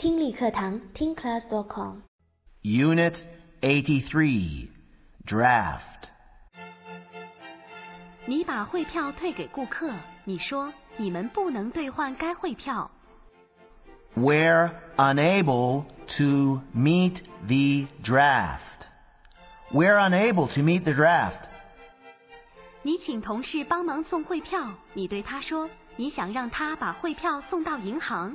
听力课堂听 class.com Unit 83 Draft 你把汇票退给顾客，你说你们不能兑换该汇票。 We're unable to meet the draft. We're unable to meet the draft. 你请同事帮忙送汇票，你对他说你想让他把汇票送到银行。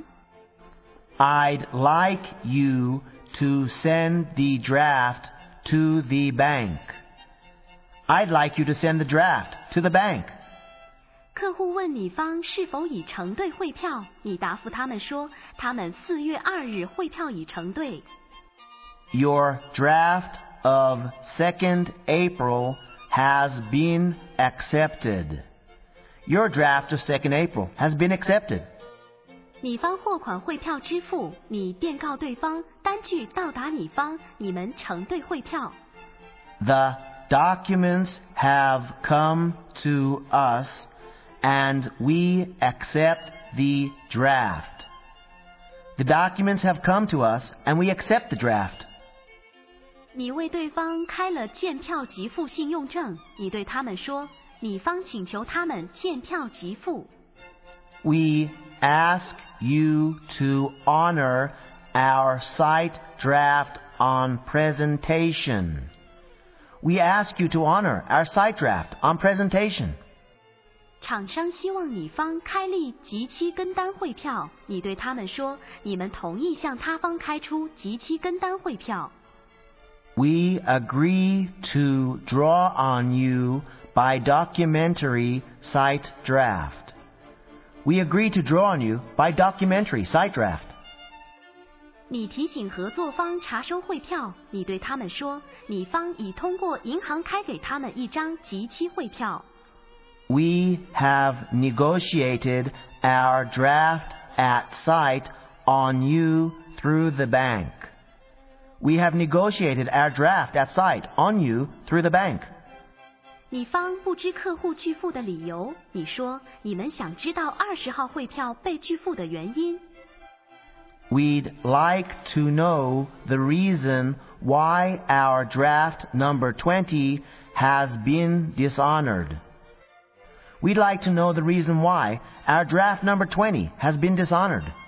I'd like you to send the draft to the bank. I'd like you to send the draft to the bank. 客户问你方是否已承兑汇票，你答复他们说他们4月2日汇票已承兑。 Your draft of 2nd April has been accepted. Your draft of 2nd April has been accepted. 你方货款汇票支付，你电告对方单据到达你方，你们承兑汇票。 The documents have come to us and we accept the draft. The documents have come to us and we accept the draft. 你为对方开了见票即付信用证，你对他们说你方请求他们见票即付。 We ask you to honor our site draft on presentation. We ask you to honor our site draft on presentation. 厂商希望你方开立即期跟单汇票，你对他们说你们同意向他方开出即期跟单汇票。 We agree to draw on you by documentary site draft. We agree to draw on you by documentary site draft. 你提醒合作方查收汇票，你对他们说你方已通过银行开给他们一张即期汇票。 We have negotiated our draft at site on you through the bank. We have negotiated our draft at site on you through the bank. 你方不知客户拒付的理由，你说你们想知道20号汇票被拒付的原因。 We'd like to know the reason why our draft number 20 has been dishonored. We'd like to know the reason why our draft number 20 has been dishonored.